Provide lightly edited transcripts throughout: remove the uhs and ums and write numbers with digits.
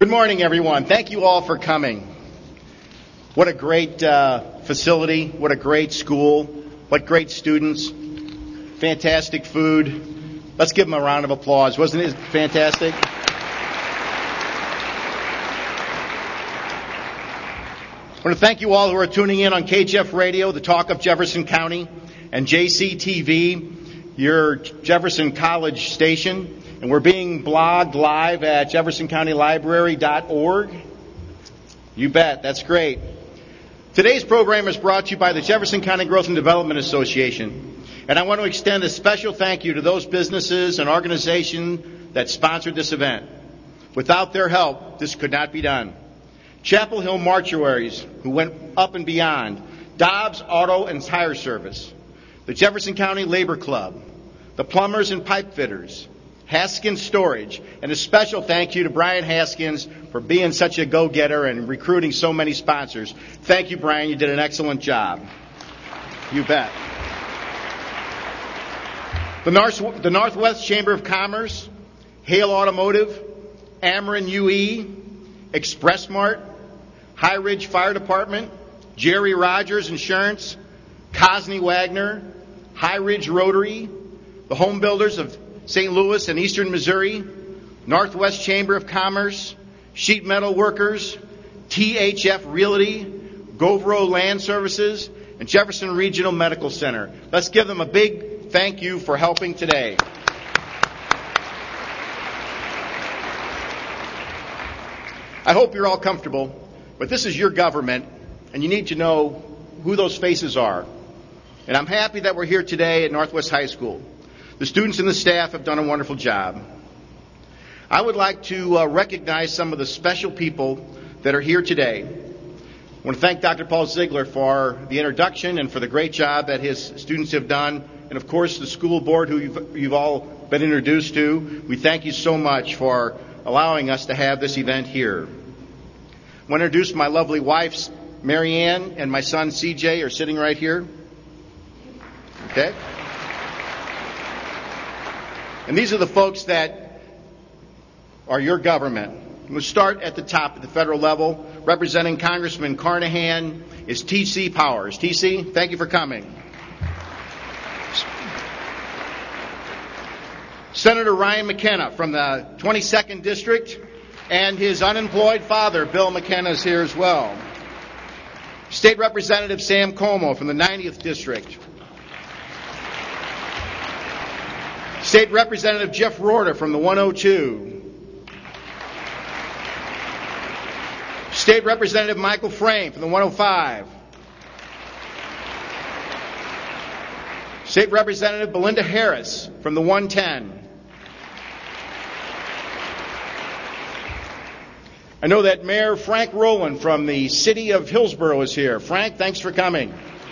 Good morning, everyone. Thank you all for coming. What a great facility. What a great school. What great students. Fantastic food. Let's give them a round of applause. Wasn't it fantastic? I want to thank you all who are tuning in on KJF Radio, the talk of Jefferson County, and JCTV, your Jefferson College station. And we're being blogged live at jeffersoncountylibrary.org. You bet. That's great. Today's program is brought to you by the Jefferson County Growth and Development Association. And I want to extend a special thank you to those businesses and organizations that sponsored this event. Without their help, this could not be done. Chapel Hill Mortuaries, who went up and beyond. Dobbs Auto and Tire Service. The Jefferson County Labor Club. The Plumbers and Pipe Fitters. Haskins Storage, and a special thank you to Brian Haskins for being such a go-getter and recruiting so many sponsors. Thank you, Brian. You did an excellent job. You bet. The Northwest Chamber of Commerce, Hale Automotive, Ameren UE, Expressmart, High Ridge Fire Department, Jerry Rogers Insurance, Cosney Wagner, High Ridge Rotary, the Home Builders of St. Louis and Eastern Missouri, Northwest Chamber of Commerce, Sheet Metal Workers, THF Realty, Govro Land Services, and Jefferson Regional Medical Center. Let's give them a big thank you for helping today. I hope you're all comfortable, but this is your government, and you need to know who those faces are. And I'm happy that we're here today at Northwest High School. The students and the staff have done a wonderful job. I would like to recognize some of the special people that are here today. I want to thank Dr. Paul Ziegler for the introduction and for the great job that his students have done. And, of course, the school board who you've all been introduced to. We thank you so much for allowing us to have this event here. I want to introduce my lovely wife, Mary Ann, and my son, CJ, are sitting right here. Okay? And these are the folks that are your government. We'll start at the top, at the federal level. Representing Congressman Carnahan is T.C. Powers. T.C., thank you for coming. Senator Ryan McKenna from the 22nd District, and his unemployed father, Bill McKenna, is here as well. State Representative Sam Como from the 90th District. State Representative Jeff Rorter from the 102. State Representative Michael Frame from the 105. State Representative Belinda Harris from the 110. I know that Mayor Frank Rowland from the city of Hillsborough is here. Frank, thanks for coming.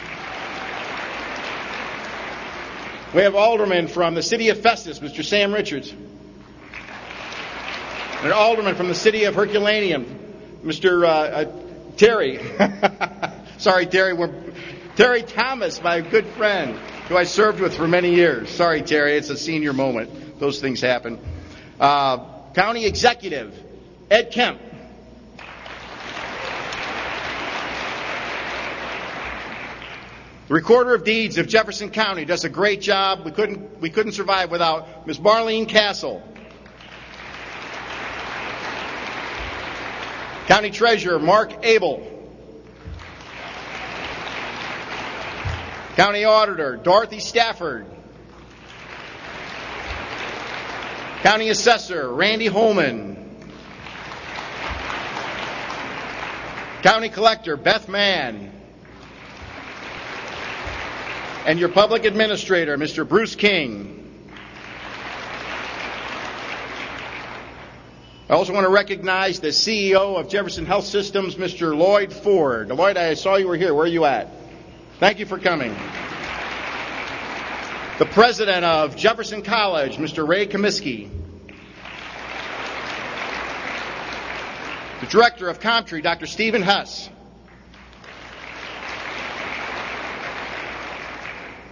We have alderman from the city of Festus, Mr. Sam Richards. And an alderman from the city of Herculaneum, Mr. Terry. Sorry, Terry. Terry Thomas, my good friend, who I served with for many years. Sorry, Terry. It's a senior moment. Those things happen. County Executive, Ed Kemp. The Recorder of Deeds of Jefferson County does a great job. We couldn't survive without Ms. Marlene Castle. County Treasurer Mark Abel. County Auditor Dorothy Stafford. County Assessor Randy Holman. County Collector Beth Mann. And your Public Administrator, Mr. Bruce King. I also want to recognize the CEO of Jefferson Health Systems, Mr. Lloyd Ford. Lloyd, I saw you were here. Where are you at? Thank you for coming. The President of Jefferson College, Mr. Ray Comiskey. The Director of ComTree, Dr. Stephen Huss.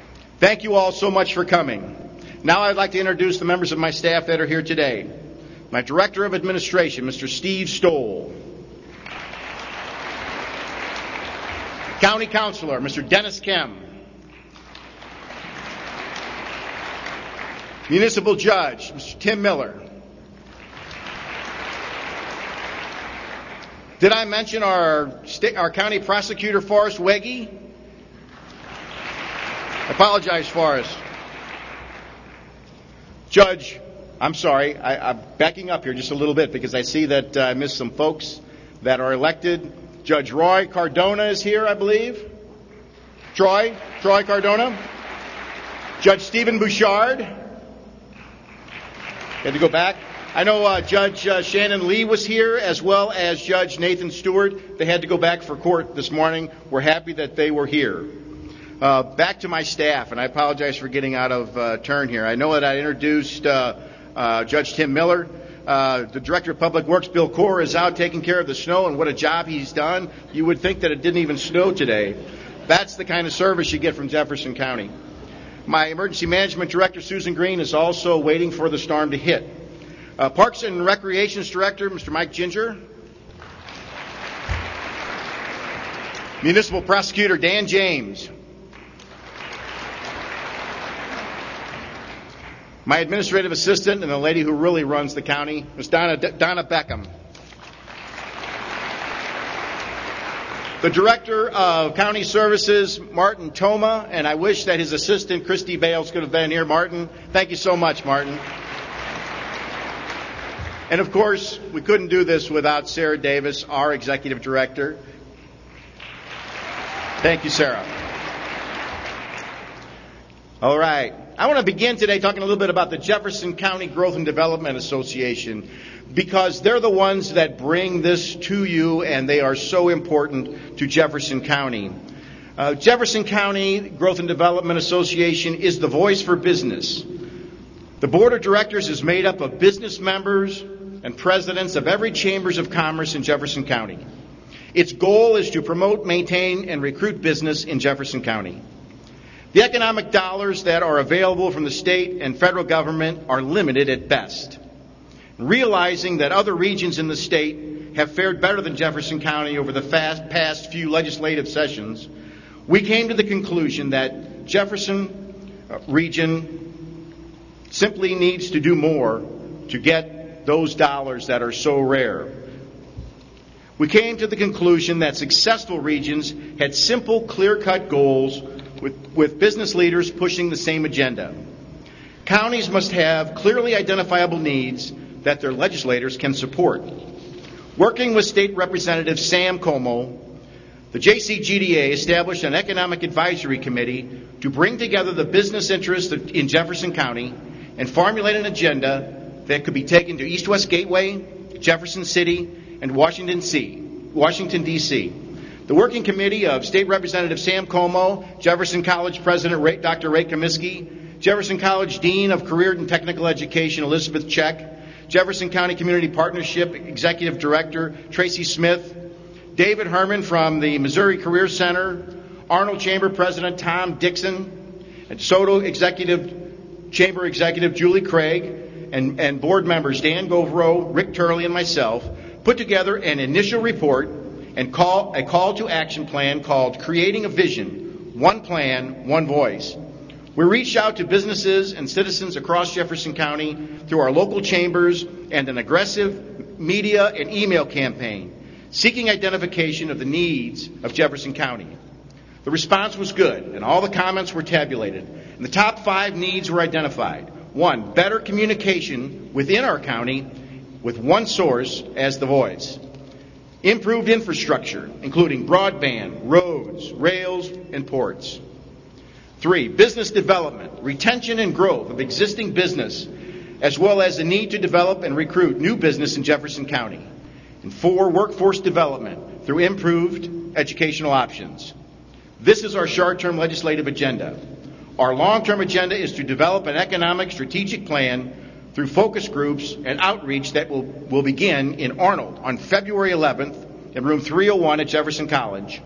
Thank you all so much for coming. Now I'd like to introduce the members of my staff that are here today. My Director of Administration, Mr. Steve Stoll. County Councilor, Mr. Dennis Kem. Municipal Judge, Mr. Tim Miller. Did I mention our County Prosecutor, Forrest Wegge? Apologize, Forrest. Judge, I'm sorry, I'm backing up here just a little bit because I see that I missed some folks that are elected. Judge Roy Cardona is here, I believe. Troy Cardona. Judge Stephen Bouchard. Had to go back. I know Judge Shannon Lee was here, as well as Judge Nathan Stewart. They had to go back for court this morning. We're happy that they were here. Back to my staff, and I apologize for getting out of turn here. I know that I introduced Judge Tim Miller. The Director of Public Works, Bill Corr, is out taking care of the snow, and what a job he's done. You would think that it didn't even snow today. That's the kind of service you get from Jefferson County. My Emergency Management Director, Susan Green, is also waiting for the storm to hit. Parks and Recreations Director, Mr. Mike Ginger. Municipal Prosecutor, Dan James. My Administrative Assistant and the lady who really runs the county, Ms. Donna Beckham. The Director of County Services, Martin Toma, and I wish that his assistant, Christy Bales, could have been here. Martin, thank you so much, Martin. And of course, we couldn't do this without Sarah Davis, our Executive Director. Thank you, Sarah. All right. I want to begin today talking a little bit about the Jefferson County Growth and Development Association, because they're the ones that bring this to you, and they are so important to Jefferson County. Jefferson County Growth and Development Association is the voice for business. The Board of Directors is made up of business members and presidents of every chambers of commerce in Jefferson County. Its goal is to promote, maintain, and recruit business in Jefferson County. The economic dollars that are available from the state and federal government are limited at best. Realizing that other regions in the state have fared better than Jefferson County over the past few legislative sessions, we came to the conclusion that Jefferson region simply needs to do more to get those dollars that are so rare. We came to the conclusion that successful regions had simple, clear-cut goals with business leaders pushing the same agenda. Counties must have clearly identifiable needs that their legislators can support. Working with State Representative Sam Como, the JCGDA established an economic advisory committee to bring together the business interests in Jefferson County and formulate an agenda that could be taken to East-West Gateway, Jefferson City, and Washington, D.C. The working committee of State Representative Sam Como, Jefferson College President Dr. Ray Comiskey, Jefferson College Dean of Career and Technical Education Elizabeth Check, Jefferson County Community Partnership Executive Director Tracy Smith, David Herman from the Missouri Career Center, Arnold Chamber President Tom Dixon, and DeSoto Chamber Executive Julie Craig, and board members Dan Govro, Rick Turley, and myself put together an initial report and a call to action plan called Creating a Vision, One Plan, One Voice. We reached out to businesses and citizens across Jefferson County through our local chambers and an aggressive media and email campaign, seeking identification of the needs of Jefferson County. The response was good, and all the comments were tabulated. And the top 5 needs were identified. 1, better communication within our county with one source as the voice. Improved infrastructure, including broadband, roads, rails, and ports. 3, business development, retention and growth of existing business, as well as the need to develop and recruit new business in Jefferson County. And 4, workforce development through improved educational options. This is our short-term legislative agenda. Our long-term agenda is to develop an economic strategic plan through focus groups and outreach that will begin in Arnold on February 11th in room 301 at Jefferson College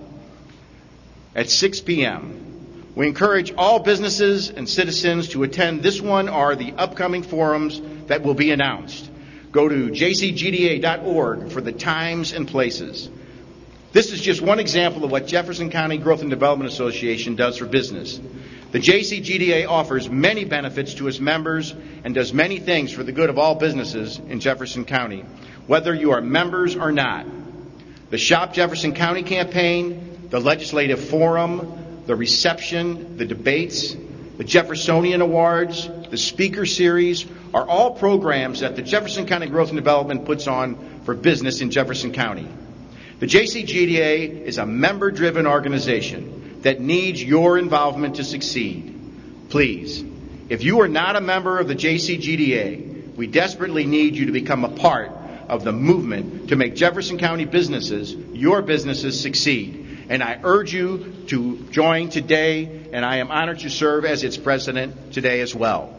at 6 p.m. We encourage all businesses and citizens to attend this one or the upcoming forums that will be announced. Go to jcgda.org for the times and places. This is just one example of what Jefferson County Growth and Development Association does for business. The JCGDA offers many benefits to its members and does many things for the good of all businesses in Jefferson County, whether you are members or not. The Shop Jefferson County campaign, the Legislative Forum, the reception, the debates, the Jeffersonian Awards, the Speaker Series are all programs that the Jefferson County Growth and Development puts on for business in Jefferson County. The JCGDA is a member-driven organization that needs your involvement to succeed. Please, if you are not a member of the JCGDA, we desperately need you to become a part of the movement to make Jefferson County businesses, your businesses, succeed. And I urge you to join today, and I am honored to serve as its president today as well.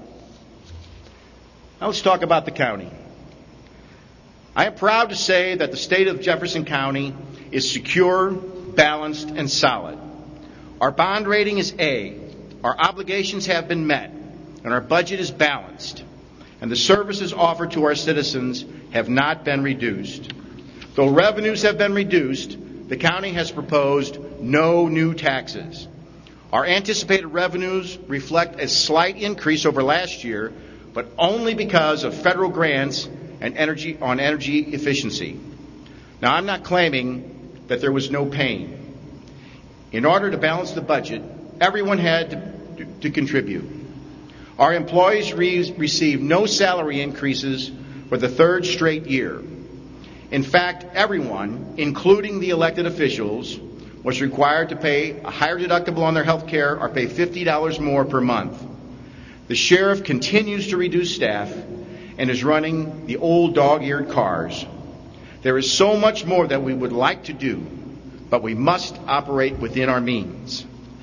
Now let's talk about the county. I am proud to say that the state of Jefferson County is secure, balanced, and solid. Our bond rating is A, our obligations have been met, and our budget is balanced, and the services offered to our citizens have not been reduced. Though revenues have been reduced, the county has proposed no new taxes. Our anticipated revenues reflect a slight increase over last year, but only because of federal grants and energy efficiency. Now, I'm not claiming that there was no pain. In order to balance the budget, everyone had to contribute. Our employees received no salary increases for the third straight year. In fact, everyone, including the elected officials, was required to pay a higher deductible on their health care or pay $50 more per month. The sheriff continues to reduce staff and is running the old dog-eared cars. There is so much more that we would like to do, but we must operate within our means.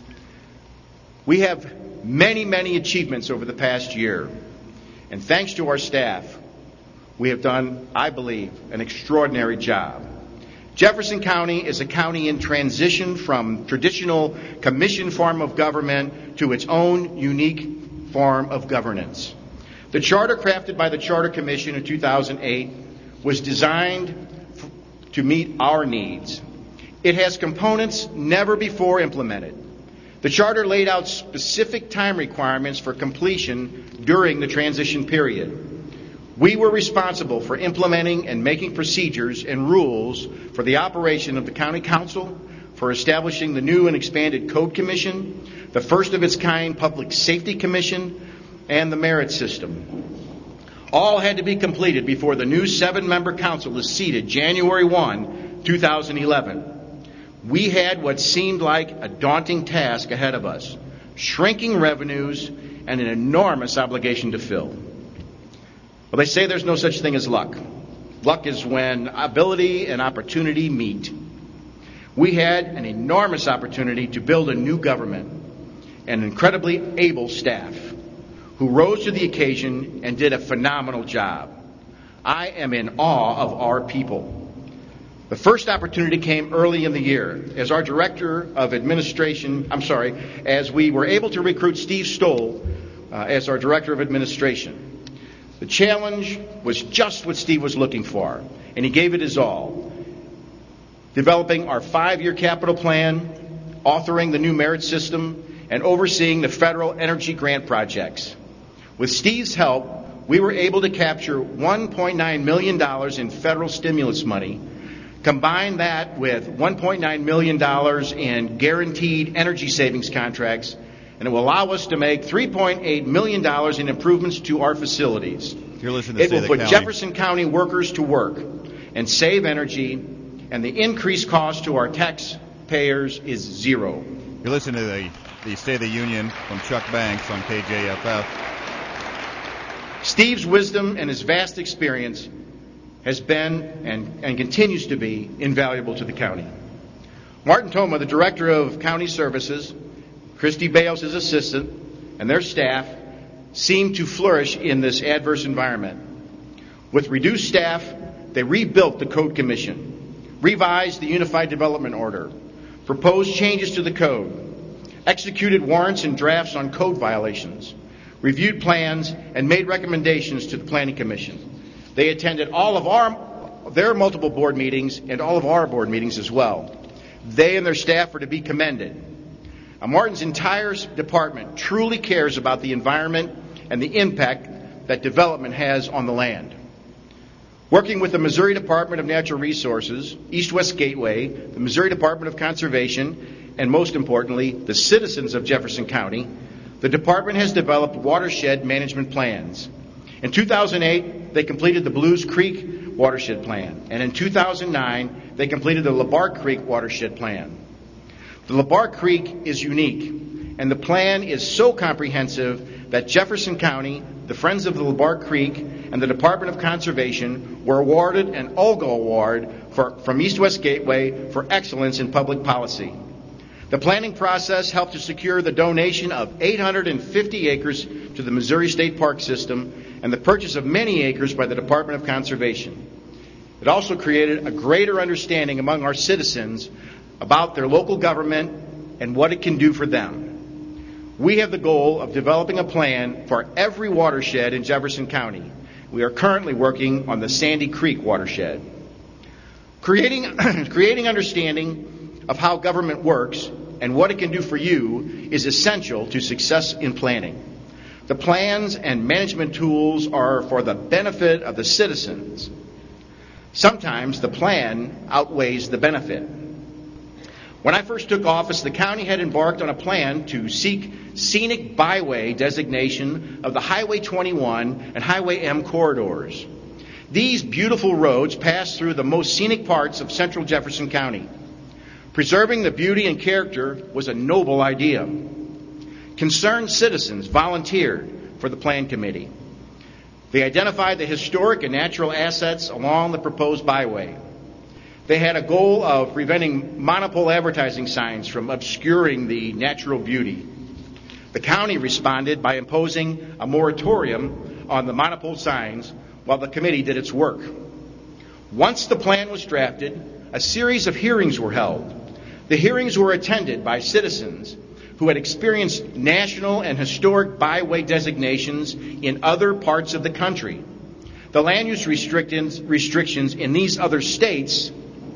We have many, many achievements over the past year, and thanks to our staff, we have done, I believe, an extraordinary job. Jefferson County is a county in transition from traditional commission form of government to its own unique form of governance. The charter crafted by the Charter Commission in 2008 was designed to meet our needs. It has components never before implemented. The charter laid out specific time requirements for completion during the transition period. We were responsible for implementing and making procedures and rules for the operation of the County Council, for establishing the new and expanded Code Commission, the first of its kind Public Safety Commission, and the merit system. All had to be completed before the new 7-member council is seated January 1, 2011. We had what seemed like a daunting task ahead of us, shrinking revenues and an enormous obligation to fill. Well, they say there's no such thing as luck. Luck is when ability and opportunity meet. We had an enormous opportunity to build a new government and incredibly able staff who rose to the occasion and did a phenomenal job. I am in awe of our people. The first opportunity came early in the year as our Director of Administration, as we were able to recruit Steve Stoll as our Director of Administration. The challenge was just what Steve was looking for, and he gave it his all. Developing our 5-year capital plan, authoring the new merit system, and overseeing the federal energy grant projects. With Steve's help, we were able to capture $1.9 million in federal stimulus money, combine that with $1.9 million in guaranteed energy savings contracts, and it will allow us to make $3.8 million in improvements to our facilities. You're listening to It will put Jefferson County workers to work and save energy, and the increased cost to our taxpayers is zero. You're listening to the State of the Union from Chuck Banks on KJFF. Steve's wisdom and his vast experience has been and continues to be invaluable to the county. Martin Thoma, the Director of County Services, Christy Bales, his assistant, and their staff seem to flourish in this adverse environment. With reduced staff, they rebuilt the Code Commission, revised the Unified Development Order, proposed changes to the code, executed warrants and drafts on code violations, reviewed plans, and made recommendations to the Planning Commission. They attended all of their multiple board meetings and all of our board meetings as well. They and their staff are to be commended. Martin's entire department truly cares about the environment and the impact that development has on the land. Working with the Missouri Department of Natural Resources, East-West Gateway, the Missouri Department of Conservation, and most importantly, the citizens of Jefferson County, the department has developed watershed management plans. In 2008, they completed the Blues Creek Watershed Plan, and in 2009, they completed the LeBark Creek Watershed Plan. The LeBark Creek is unique, and the plan is so comprehensive that Jefferson County, the Friends of the LeBark Creek, and the Department of Conservation were awarded an OLGA award from East-West Gateway for excellence in public policy. The planning process helped to secure the donation of 850 acres to the Missouri State Park System and the purchase of many acres by the Department of Conservation. It also created a greater understanding among our citizens about their local government and what it can do for them. We have the goal of developing a plan for every watershed in Jefferson County. We are currently working on the Sandy Creek watershed. Creating understanding of how government works and what it can do for you is essential to success in planning. The plans and management tools are for the benefit of the citizens. Sometimes the plan outweighs the benefit. When I first took office, the county had embarked on a plan to seek scenic byway designation of the Highway 21 and Highway M corridors. These beautiful roads pass through the most scenic parts of central Jefferson County. Preserving the beauty and character was a noble idea. Concerned citizens volunteered for the plan committee. They identified the historic and natural assets along the proposed byway. They had a goal of preventing monopole advertising signs from obscuring the natural beauty. The county responded by imposing a moratorium on the monopole signs while the committee did its work. Once the plan was drafted, a series of hearings were held. The hearings were attended by citizens who had experienced national and historic byway designations in other parts of the country. The land use restrictions in these other states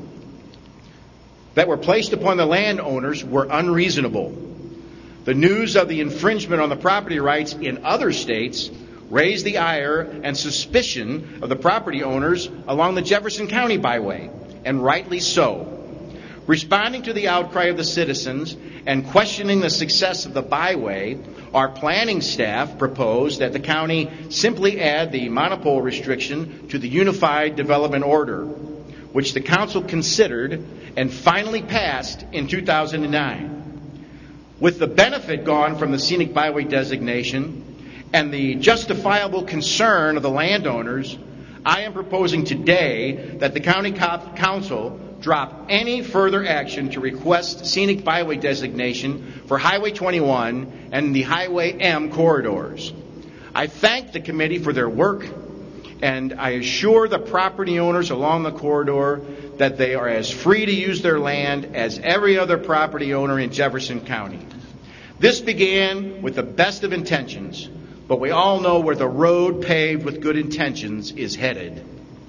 that were placed upon the landowners were unreasonable. The news of the infringement on the property rights in other states raised the ire and suspicion of the property owners along the Jefferson County byway, and rightly so. Responding to the outcry of the citizens and questioning the success of the byway, our planning staff proposed that the county simply add the monopole restriction to the Unified Development Order, which the council considered and finally passed in 2009. With the benefit gone from the scenic byway designation and the justifiable concern of the landowners, I am proposing today that the county council drop any further action to request scenic byway designation for Highway 21 and the Highway M corridors. I thank the committee for their work, and I assure the property owners along the corridor that they are as free to use their land as every other property owner in Jefferson County. This began with the best of intentions, but we all know where the road paved with good intentions is headed.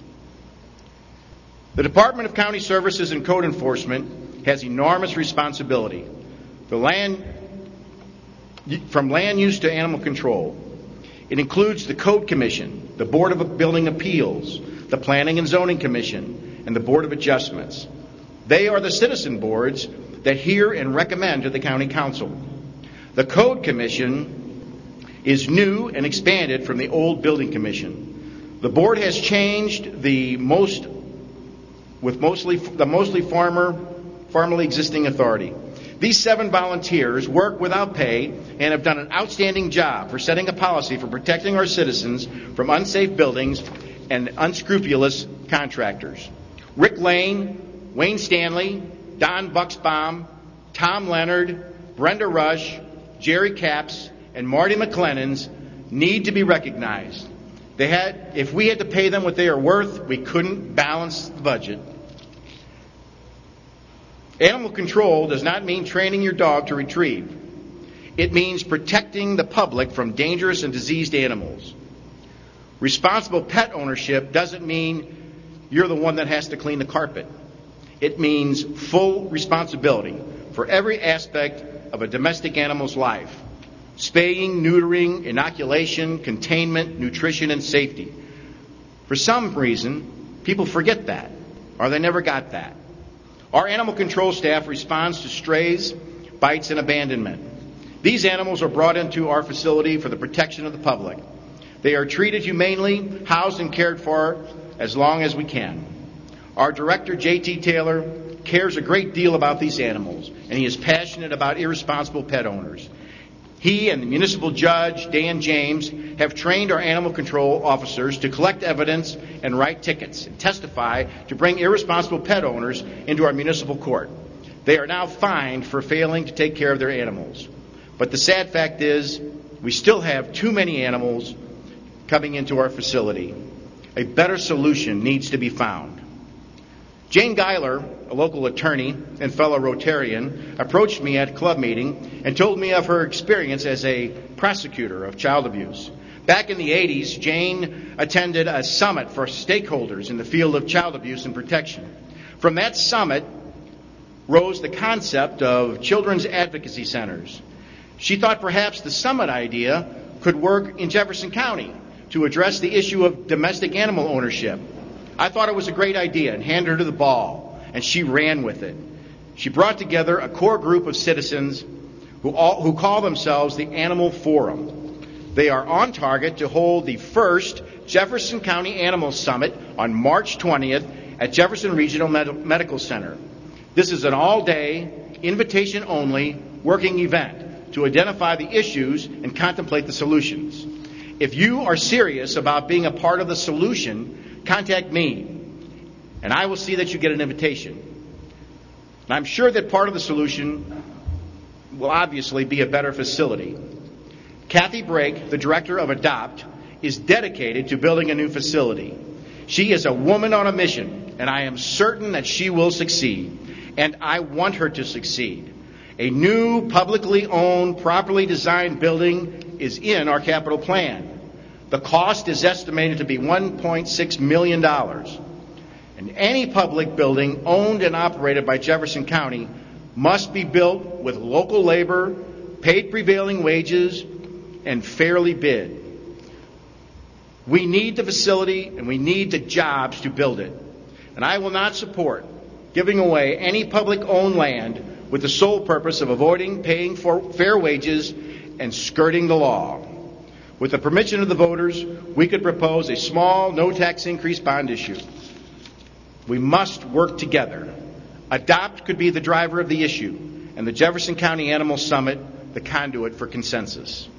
The Department of County Services and Code Enforcement has enormous responsibility. From land use to animal control. It includes the Code Commission, the Board of Building Appeals, the Planning and Zoning Commission, and the Board of Adjustments. They are the citizen boards that hear and recommend to the County Council. The Code Commission is new and expanded from the old Building Commission. The board has changed mostly formerly existing authority. These 7 volunteers work without pay and have done an outstanding job for setting a policy for protecting our citizens from unsafe buildings and unscrupulous contractors. Rick Lane, Wayne Stanley, Don Buxbaum, Tom Leonard, Brenda Rush, Jerry Capps, and Marty McLennans need to be recognized. If we had to pay them what they are worth, we couldn't balance the budget. Animal control does not mean training your dog to retrieve. It means protecting the public from dangerous and diseased animals. Responsible pet ownership doesn't mean you're the one that has to clean the carpet. It means full responsibility for every aspect of a domestic animal's life: spaying, neutering, inoculation, containment, nutrition, and safety. For some reason, people forget that, or they never got that. Our animal control staff responds to strays, bites, and abandonment. These animals are brought into our facility for the protection of the public. They are treated humanely, housed and cared for as long as we can. Our director, J.T. Taylor, cares a great deal about these animals, and he is passionate about irresponsible pet owners. He and the municipal judge, Dan James, have trained our animal control officers to collect evidence and write tickets and testify to bring irresponsible pet owners into our municipal court. They are now fined for failing to take care of their animals. But the sad fact is, we still have too many animals coming into our facility. A better solution needs to be found. Jane Geiler, a local attorney and fellow Rotarian, approached me at a club meeting and told me of her experience as a prosecutor of child abuse. Back in the 80s, Jane attended a summit for stakeholders in the field of child abuse and protection. From that summit rose the concept of children's advocacy centers. She thought perhaps the summit idea could work in Jefferson County to address the issue of domestic animal ownership. I thought it was a great idea and handed her the ball, and she ran with it. She brought together a core group of citizens who call themselves the Animal Forum. They are on target to hold the first Jefferson County Animal Summit on March 20th at Jefferson Regional Medical Center. This is an all-day, invitation-only working event to identify the issues and contemplate the solutions. If you are serious about being a part of the solution, contact me, and I will see that you get an invitation. And I'm sure that part of the solution will obviously be a better facility. Kathy Brake, the director of ADOPT, is dedicated to building a new facility. She is a woman on a mission, and I am certain that she will succeed. And I want her to succeed. A new, publicly owned, properly designed building is in our capital plan. The cost is estimated to be $1.6 million. And any public building owned and operated by Jefferson County must be built with local labor, paid prevailing wages, and fairly bid. We need the facility and we need the jobs to build it. And I will not support giving away any public-owned land with the sole purpose of avoiding paying for fair wages and skirting the law. With the permission of the voters, we could propose a small, no-tax increase bond issue. We must work together. ADOPT could be the driver of the issue, and the Jefferson County Animal Summit the conduit for consensus.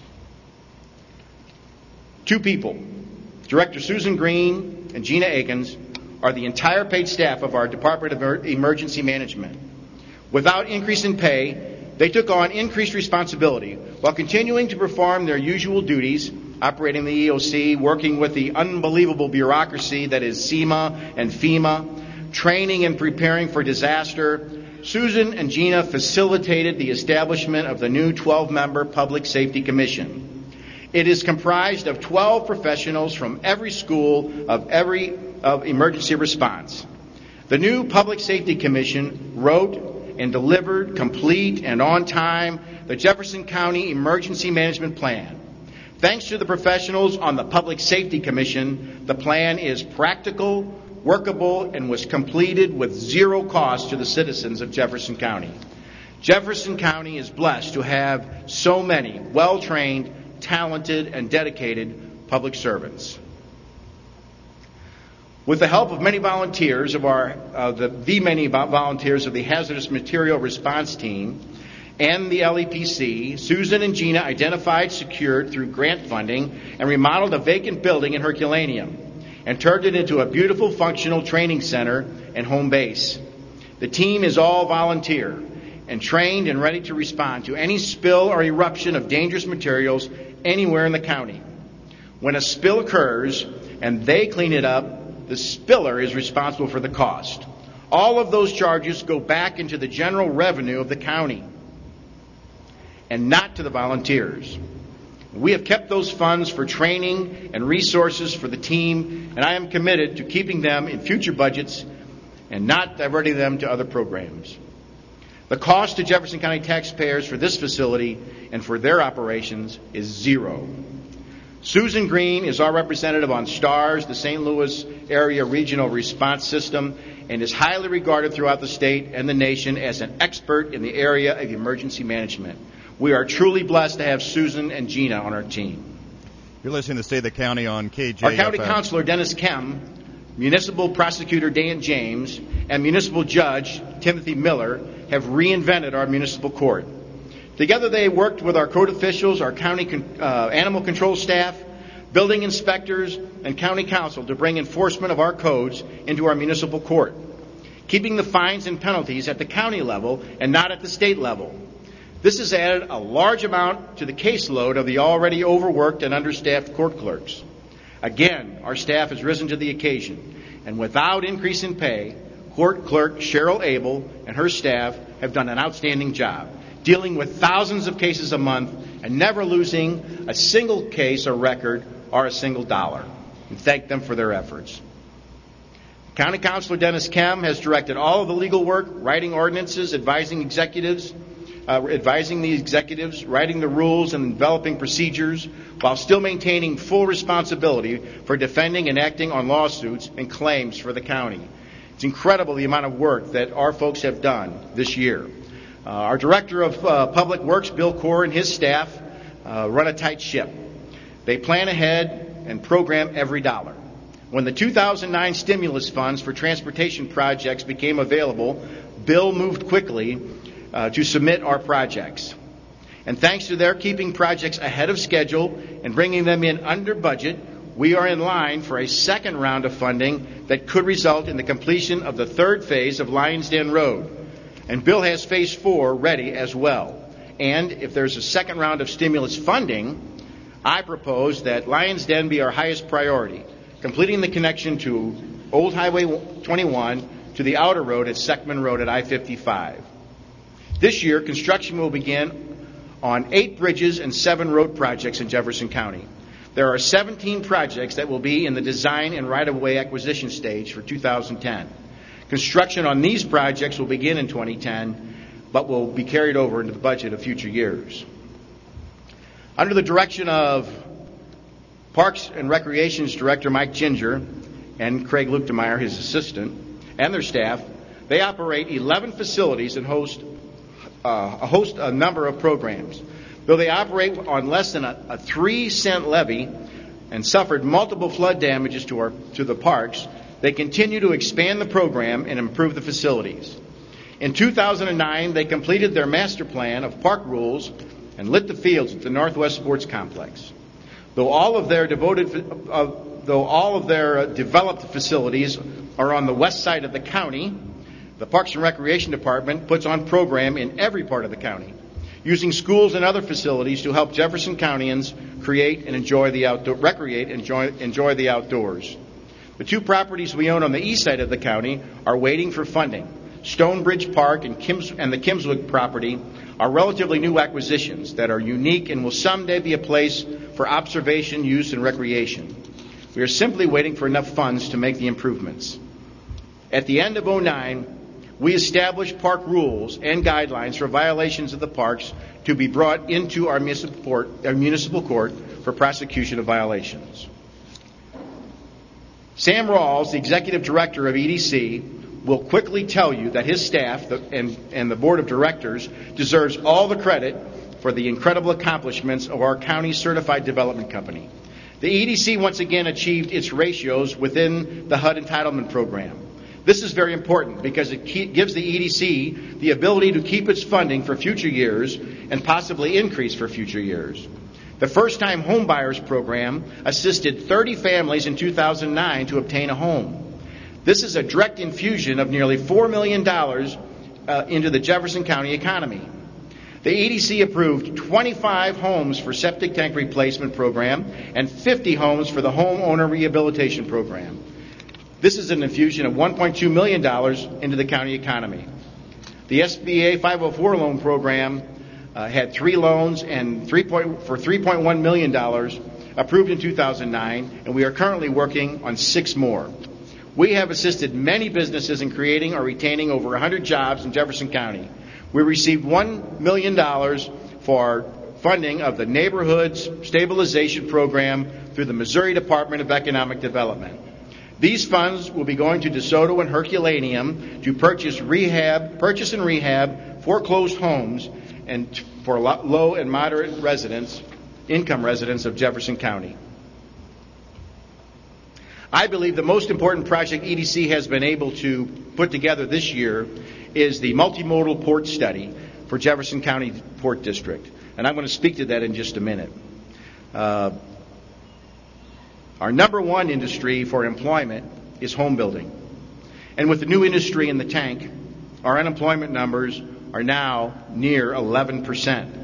Two people, Director Susan Green and Gina Akins, are the entire paid staff of our Department of Emergency Management. Without increase in pay, they took on increased responsibility while continuing to perform their usual duties, operating the EOC, working with the unbelievable bureaucracy that is SEMA and FEMA, training and preparing for disaster. Susan and Gina facilitated the establishment of the new 12-member Public Safety Commission. It is comprised of 12 professionals from every school of emergency response. The new Public Safety Commission wrote and delivered, complete and on time, the Jefferson County Emergency Management Plan. Thanks to the professionals on the Public Safety Commission, the plan is practical, workable, and was completed with zero cost to the citizens of Jefferson County. Jefferson County is blessed to have so many well-trained, talented, and dedicated public servants. With the help of many volunteers of many volunteers of the Hazardous Material Response Team and the LEPC, Susan and Gina identified, secured through grant funding, and remodeled a vacant building in Herculaneum and turned it into a beautiful, functional training center and home base. The team is all volunteer and trained and ready to respond to any spill or eruption of dangerous materials anywhere in the county. When a spill occurs and they clean it up, the spiller is responsible for the cost. All of those charges go back into the general revenue of the county and not to the volunteers. We have kept those funds for training and resources for the team, and I am committed to keeping them in future budgets and not diverting them to other programs. The cost to Jefferson County taxpayers for this facility and for their operations is zero. Susan Green is our representative on STARS, the St. Louis Area Regional Response System, and is highly regarded throughout the state and the nation as an expert in the area of emergency management. We are truly blessed to have Susan and Gina on our team. You're listening to State of the County on KJFF. Our county councilor, Dennis Kem, municipal prosecutor, Dan James, and municipal judge, Timothy Miller, have reinvented our municipal court. Together they worked with our code officials, our county animal control staff, building inspectors, and county council to bring enforcement of our codes into our municipal court, keeping the fines and penalties at the county level and not at the state level. This has added a large amount to the caseload of the already overworked and understaffed court clerks. Again, our staff has risen to the occasion, and without increase in pay, court clerk Cheryl Abel and her staff have done an outstanding job, dealing with thousands of cases a month and never losing a single case or record or a single dollar. We thank them for their efforts. County Councilor Dennis Kem has directed all of the legal work, writing ordinances, advising the executives, writing the rules, and developing procedures, while still maintaining full responsibility for defending and acting on lawsuits and claims for the county. It's incredible the amount of work that our folks have done this year. Our Director of Public Works, Bill Core, and his staff run a tight ship. They plan ahead and program every dollar. When the 2009 stimulus funds for transportation projects became available, Bill moved quickly to submit our projects. And thanks to their keeping projects ahead of schedule and bringing them in under budget, we are in line for a second round of funding that could result in the completion of the third phase of Lions Den Road. And Bill has phase 4 ready as well. And if there's a second round of stimulus funding, I propose that Lions Den be our highest priority, completing the connection to Old Highway 21 to the outer road at Seckman Road at I-55. This year, construction will begin on 8 bridges and 7 road projects in Jefferson County. There are 17 projects that will be in the design and right-of-way acquisition stage for 2010. Construction on these projects will begin in 2010, but will be carried over into the budget of future years. Under the direction of Parks and Recreation's Director Mike Ginger and Craig Luchtemeier, his assistant, and their staff, they operate 11 facilities and host a number of programs. Though they operate on less than a 3-cent levy and suffered multiple flood damages to the parks, they continue to expand the program and improve the facilities. In 2009, they completed their master plan of park rules and lit the fields at the Northwest Sports Complex. Though all of their developed facilities are on the west side of the county, the Parks and Recreation Department puts on program in every part of the county, using schools and other facilities to help Jefferson Countyans create and enjoy the outdoors. The 2 properties we own on the east side of the county are waiting for funding. Stonebridge Park and the Kimmswick property are relatively new acquisitions that are unique and will someday be a place for observation, use, and recreation. We are simply waiting for enough funds to make the improvements. At the end of 2009, we established park rules and guidelines for violations of the parks to be brought into our municipal court for prosecution of violations. Sam Rawls, the executive director of EDC, will quickly tell you that his staff and the board of directors deserves all the credit for the incredible accomplishments of our county certified development company. The EDC once again achieved its ratios within the HUD entitlement program. This is very important because it gives the EDC the ability to keep its funding for future years and possibly increase for future years. The First-Time Homebuyers Program assisted 30 families in 2009 to obtain a home. This is a direct infusion of nearly $4 million into the Jefferson County economy. The EDC approved 25 homes for septic tank replacement program and 50 homes for the homeowner rehabilitation program. This is an infusion of $1.2 million into the county economy. The SBA 504 loan program had 3 loans and for $3.1 million approved in 2009, and we are currently working on 6 more. We have assisted many businesses in creating or retaining over 100 jobs in Jefferson County. We received $1 million for funding of the Neighborhoods Stabilization Program through the Missouri Department of Economic Development. These funds will be going to DeSoto and Herculaneum to purchase and rehab foreclosed homes and for low and moderate income residents of Jefferson County. I believe the most important project EDC has been able to put together this year is the multimodal port study for Jefferson County Port District. And I'm going to speak to that in just a minute. Our number one industry for employment is home building. And with the new industry in the tank, our unemployment numbers are now near 11%.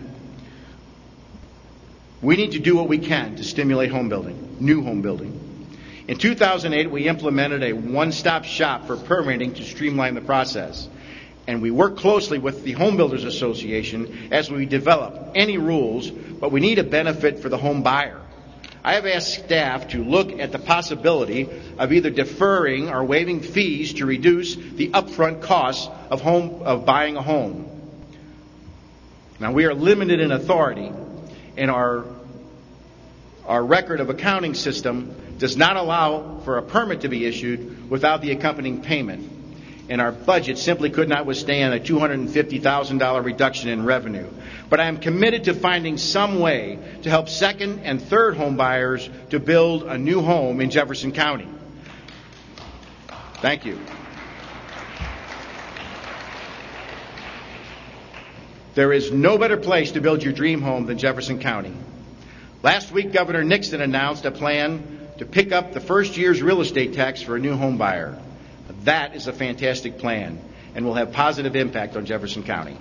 We need to do what we can to stimulate home building, new home building. In 2008, we implemented a one-stop shop for permitting to streamline the process. And we work closely with the Home Builders Association as we develop any rules, but we need a benefit for the home buyer. I have asked staff to look at the possibility of either deferring or waiving fees to reduce the upfront costs of buying a home. Now, we are limited in authority, and our record of accounting system does not allow for a permit to be issued without the accompanying payment. And our budget simply could not withstand a $250,000 reduction in revenue. But I am committed to finding some way to help second and third home buyers to build a new home in Jefferson County. Thank you. There is no better place to build your dream home than Jefferson County. Last week, Governor Nixon announced a plan to pick up the first year's real estate tax for a new home buyer. That is a fantastic plan and will have positive impact on Jefferson County.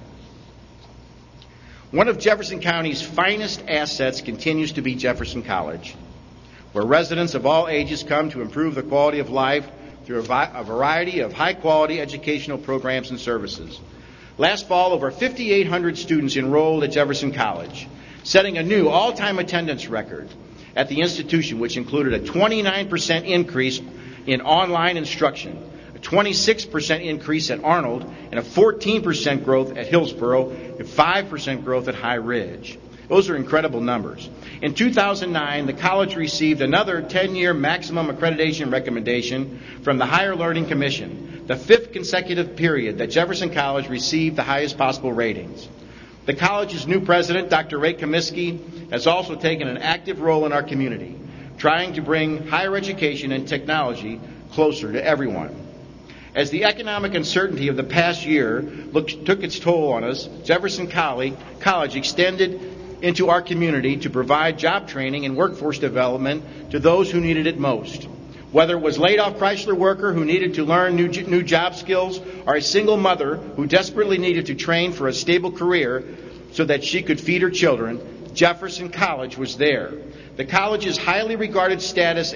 One of Jefferson County's finest assets continues to be Jefferson College, where residents of all ages come to improve the quality of life through a variety of high-quality educational programs and services. Last fall, over 5,800 students enrolled at Jefferson College, setting a new all-time attendance record at the institution, which included a 29% increase in online instruction, a 26% increase at Arnold, and a 14% growth at Hillsborough, and 5% growth at High Ridge. Those are incredible numbers. In 2009, the college received another 10-year maximum accreditation recommendation from the Higher Learning Commission, the 5th consecutive period that Jefferson College received the highest possible ratings. The college's new president, Dr. Ray Comiskey, has also taken an active role in our community, trying to bring higher education and technology closer to everyone. As the economic uncertainty of the past year took its toll on us, Jefferson College extended into our community to provide job training and workforce development to those who needed it most. Whether it was laid-off Chrysler worker who needed to learn new job skills or a single mother who desperately needed to train for a stable career so that she could feed her children, Jefferson College was there. The college's highly regarded status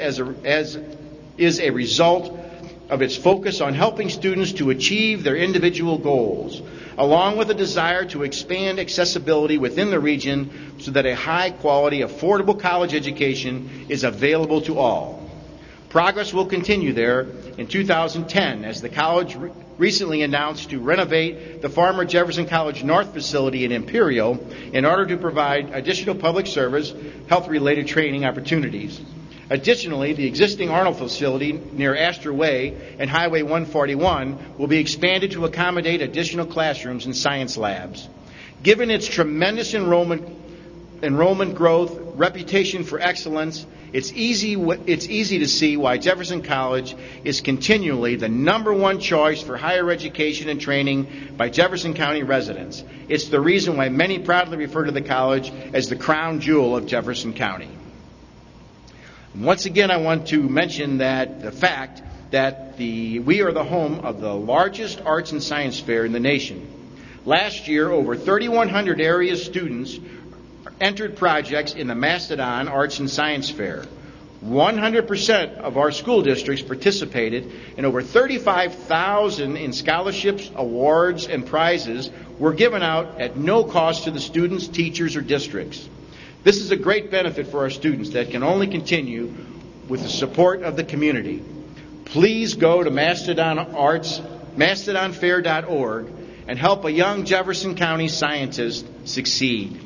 is a result of its focus on helping students to achieve their individual goals, along with a desire to expand accessibility within the region so that a high-quality, affordable college education is available to all. Progress will continue there in 2010 as the college recently announced to renovate the former Jefferson College North facility in Imperial in order to provide additional public service, health-related training opportunities. Additionally, the existing Arnold facility near Astor Way and Highway 141 will be expanded to accommodate additional classrooms and science labs. Given its tremendous enrollment growth, reputation for excellence, it's easy to see why Jefferson College is continually the number one choice for higher education and training by Jefferson County residents. It's the reason why many proudly refer to the college as the crown jewel of Jefferson County. Once again, I want to mention that the fact that we are the home of the largest arts and science fair in the nation. Last year, over 3,100 area students entered projects in the Mastodon Arts and Science Fair. 100% of our school districts participated, and over 35,000 in scholarships, awards, and prizes were given out at no cost to the students, teachers, or districts. This is a great benefit for our students that can only continue with the support of the community. Please go to mastodonfair.org and help a young Jefferson County scientist succeed.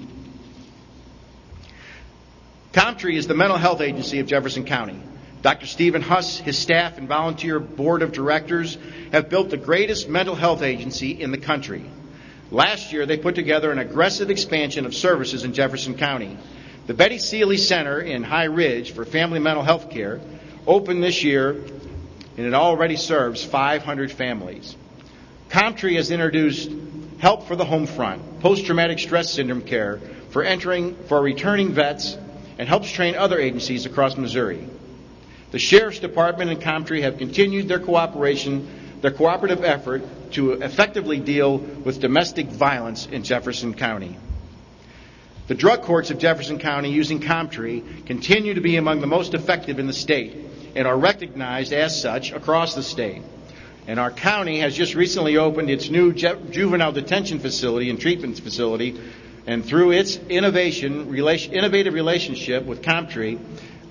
ComTree is the mental health agency of Jefferson County. Dr. Stephen Huss, his staff, and volunteer board of directors have built the greatest mental health agency in the country. Last year, they put together an aggressive expansion of services in Jefferson County. The Betty Seeley Center in High Ridge for family mental health care opened this year, and it already serves 500 families. ComTree has introduced Help for the Home Front, post-traumatic stress syndrome care for returning vets, and helps train other agencies across Missouri. The Sheriff's Department and ComTree have continued their cooperative effort to effectively deal with domestic violence in Jefferson County. The drug courts of Jefferson County using ComTree continue to be among the most effective in the state and are recognized as such across the state. And our county has just recently opened its new juvenile detention facility and treatment facility, and through its innovative relationship with ComTree,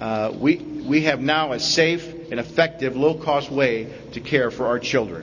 we have now a safe and effective, low-cost way to care for our children.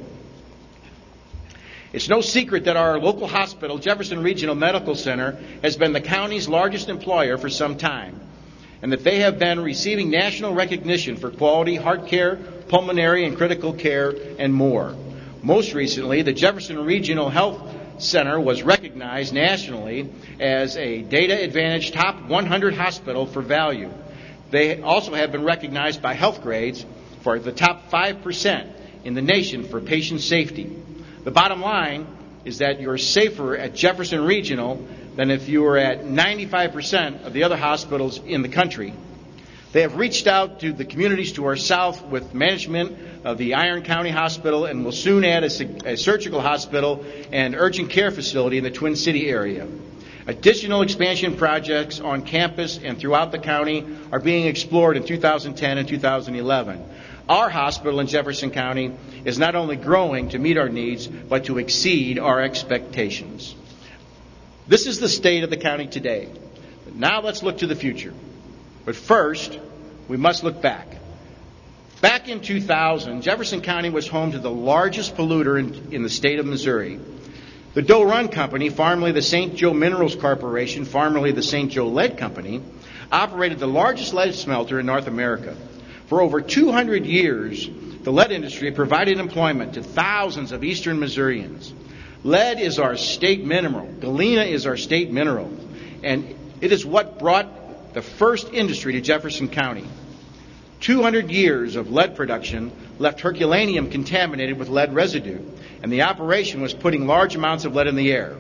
It's no secret that our local hospital, Jefferson Regional Medical Center, has been the county's largest employer for some time, and that they have been receiving national recognition for quality heart care, pulmonary and critical care, and more. Most recently, the Jefferson Regional Health Center was recognized nationally as a Data Advantage Top 100 hospital for value. They also have been recognized by Health Grades for the top 5% in the nation for patient safety. The bottom line is that you're safer at Jefferson Regional than if you were at 95% of the other hospitals in the country. They have reached out to the communities to our south with management of the Iron County Hospital and will soon add a surgical hospital and urgent care facility in the Twin City area. Additional expansion projects on campus and throughout the county are being explored in 2010 and 2011. Our hospital in Jefferson County is not only growing to meet our needs, but to exceed our expectations. This is the state of the county today. But now let's look to the future. But first, we must look back. Back in 2000, Jefferson County was home to the largest polluter in the state of Missouri. The Doe Run Company, formerly the St. Joe Minerals Corporation, formerly the St. Joe Lead Company, operated the largest lead smelter in North America. For over 200 years, the lead industry provided employment to thousands of eastern Missourians. Lead is our state mineral. Galena is our state mineral. And it is what brought the first industry to Jefferson County. 200 years of lead production left Herculaneum contaminated with lead residue, and the operation was putting large amounts of lead in the air.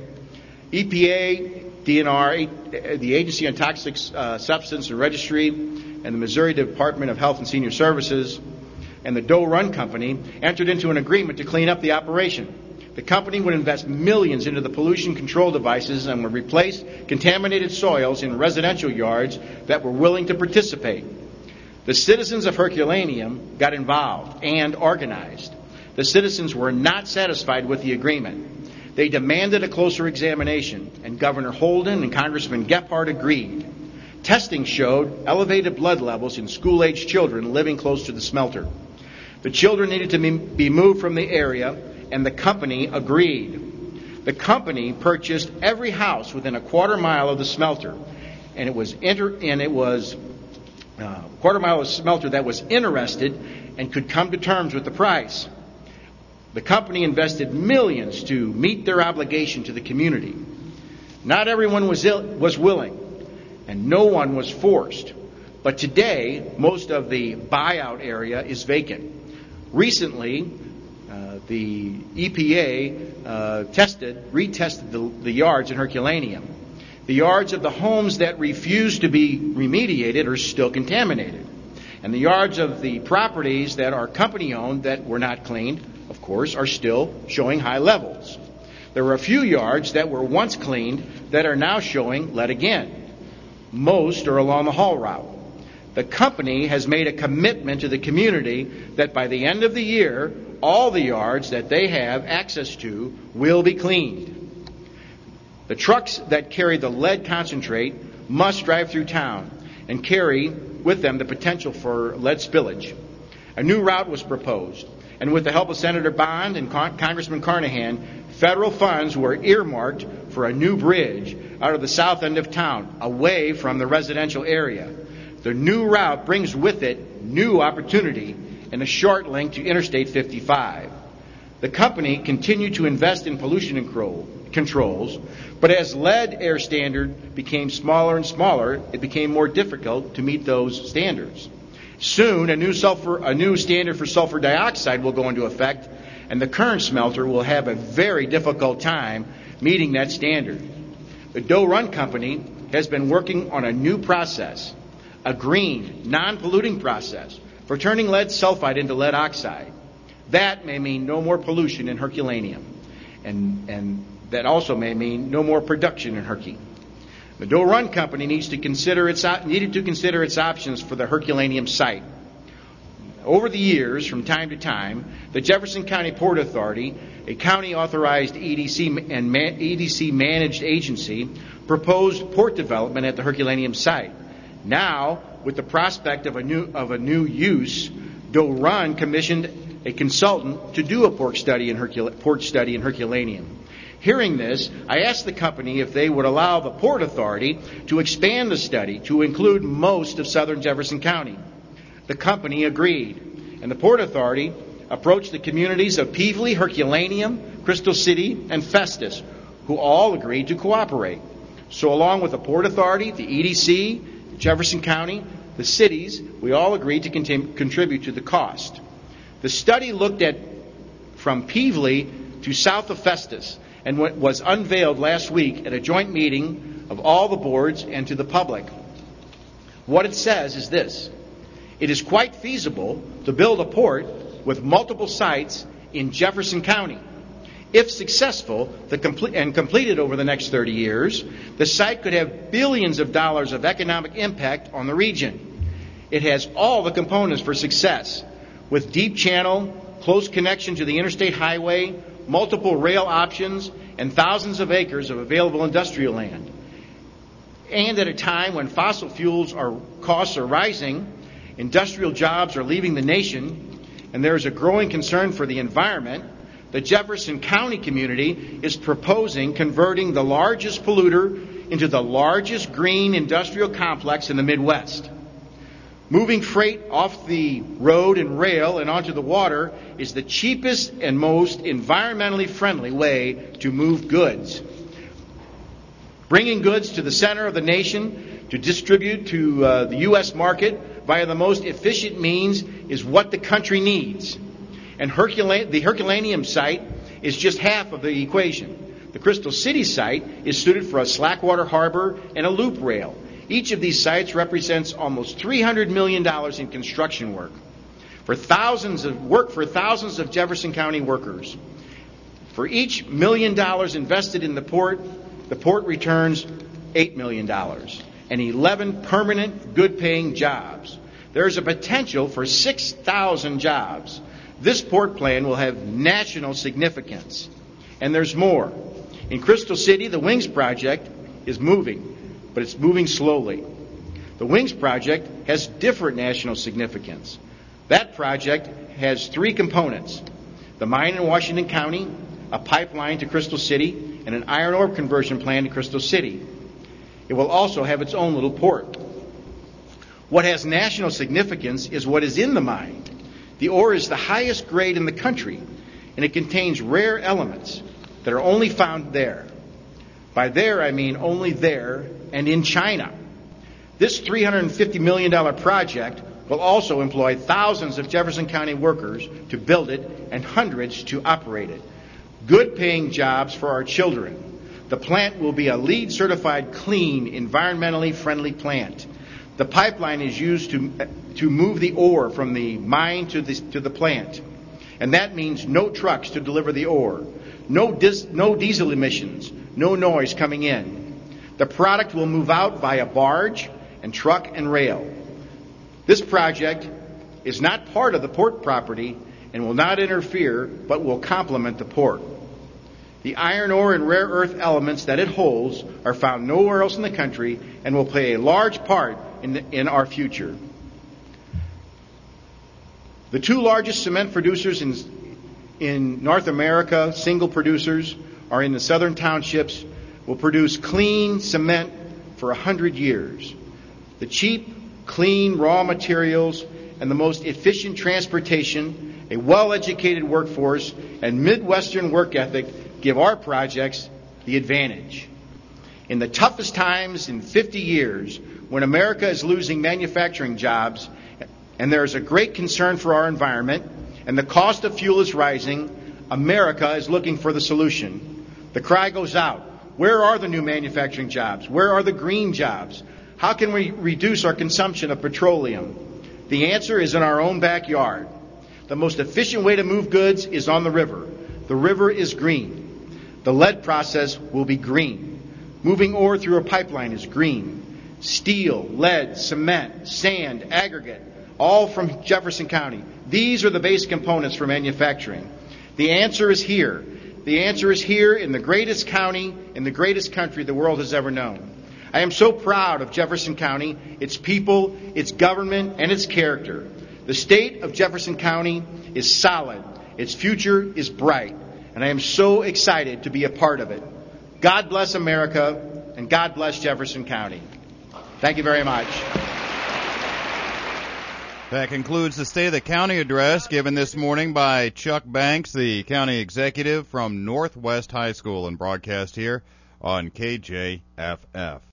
EPA, DNR, the Agency on Toxic Substance and Registry, and the Missouri Department of Health and Senior Services, and the Doe Run Company entered into an agreement to clean up the operation. The company would invest millions into the pollution control devices and would replace contaminated soils in residential yards that were willing to participate. The citizens of Herculaneum got involved and organized. The citizens were not satisfied with the agreement. They demanded a closer examination, and Governor Holden and Congressman Gephardt agreed. Testing showed elevated blood levels in school-aged children living close to the smelter. The children needed to be moved from the area, and the company agreed. The company purchased every house within a quarter mile of the smelter, and it was a quarter mile of smelter that was interested and could come to terms with the price. The company invested millions to meet their obligation to the community. Not everyone was willing, and no one was forced. But today, most of the buyout area is vacant. Recently, the EPA retested the yards in Herculaneum. The yards of the homes that refuse to be remediated are still contaminated. And the yards of the properties that are company-owned that were not cleaned, of course, are still showing high levels. There were a few yards that were once cleaned that are now showing lead again. Most are along the haul route. The company has made a commitment to the community that by the end of the year, all the yards that they have access to will be cleaned. The trucks that carry the lead concentrate must drive through town and carry with them the potential for lead spillage. A new route was proposed, and with the help of Senator Bond and Congressman Carnahan, federal funds were earmarked for a new bridge out of the south end of town, away from the residential area. The new route brings with it new opportunity and a short link to Interstate 55. The company continued to invest in pollution controls, but as lead air standard became smaller and smaller, it became more difficult to meet those standards. Soon, a new standard for sulfur dioxide will go into effect, and the current smelter will have a very difficult time meeting that standard. The Doe Run Company has been working on a new process, a green, non-polluting process for turning lead sulfide into lead oxide. That may mean no more pollution in Herculaneum, and that also may mean no more production in Herky. The Doe Run Company needed to consider its options for the Herculaneum site. Over the years, from time to time, the Jefferson County Port Authority, a county-authorized EDC-managed agency, proposed port development at the Herculaneum site. Now, with the prospect of a new use, Doe Run commissioned a consultant to do a port study in Herculaneum. Hearing this, I asked the company if they would allow the Port Authority to expand the study to include most of southern Jefferson County. The company agreed, and the Port Authority approached the communities of Pevely, Herculaneum, Crystal City, and Festus, who all agreed to cooperate. So along with the Port Authority, the EDC, Jefferson County, the cities, we all agreed to contribute to the cost. The study looked at from Pevely to south of Festus, and was unveiled last week at a joint meeting of all the boards and to the public. What it says is this: it is quite feasible to build a port with multiple sites in Jefferson County. If successful and completed over the next 30 years, the site could have billions of dollars of economic impact on the region. It has all the components for success, with deep channel, close connection to the interstate highway, multiple rail options, and thousands of acres of available industrial land. And at a time when fossil fuels costs are rising, industrial jobs are leaving the nation, and there is a growing concern for the environment, the Jefferson County community is proposing converting the largest polluter into the largest green industrial complex in the Midwest. Moving freight off the road and rail and onto the water is the cheapest and most environmentally friendly way to move goods. Bringing goods to the center of the nation to distribute to the U.S. market via the most efficient means is what the country needs. And the Herculaneum site is just half of the equation. The Crystal City site is suited for a slackwater harbor and a loop rail. Each of these sites represents almost $300 million in construction work for thousands of Jefferson County workers. For each $1 million invested in the port returns $8 million and 11 permanent, good-paying jobs. There is a potential for 6,000 jobs. This port plan will have national significance. And there's more. In Crystal City, the Wings Project is moving, but it's moving slowly. The Wings Project has different national significance. That project has 3 components: the mine in Washington County, a pipeline to Crystal City, and an iron ore conversion plant to Crystal City. It will also have its own little port. What has national significance is what is in the mine. The ore is the highest grade in the country, and it contains rare elements that are only found there. By there, I mean only there and in China. This $350 million project will also employ thousands of Jefferson County workers to build it and hundreds to operate it. Good-paying jobs for our children. The plant will be a LEED certified, clean, environmentally friendly plant. The pipeline is used to move the ore from the mine to the plant. And that means no trucks to deliver the ore, no diesel emissions, no noise coming in. The product will move out via barge and truck and rail. This project is not part of the port property and will not interfere, but will complement the port. The iron ore and rare earth elements that it holds are found nowhere else in the country and will play a large part in our future. The two largest cement producers in North America, single producers, are in the southern townships, will produce clean cement for 100 years. The cheap, clean raw materials and the most efficient transportation, a well-educated workforce, and Midwestern work ethic give our projects the advantage. In the toughest times in 50 years, when America is losing manufacturing jobs and there is a great concern for our environment and the cost of fuel is rising, America is looking for the solution. The cry goes out, where are the new manufacturing jobs? Where are the green jobs? How can we reduce our consumption of petroleum? The answer is in our own backyard. The most efficient way to move goods is on the river. The river is green. The lead process will be green. Moving ore through a pipeline is green. Steel, lead, cement, sand, aggregate, all from Jefferson County. These are the base components for manufacturing. The answer is here. The answer is here in the greatest county, in the greatest country the world has ever known. I am so proud of Jefferson County, its people, its government, and its character. The state of Jefferson County is solid. Its future is bright. And I am so excited to be a part of it. God bless America, and God bless Jefferson County. Thank you very much. That concludes the State of the County address given this morning by Chuck Banks, the county executive from Northwest High School, and broadcast here on KJFF.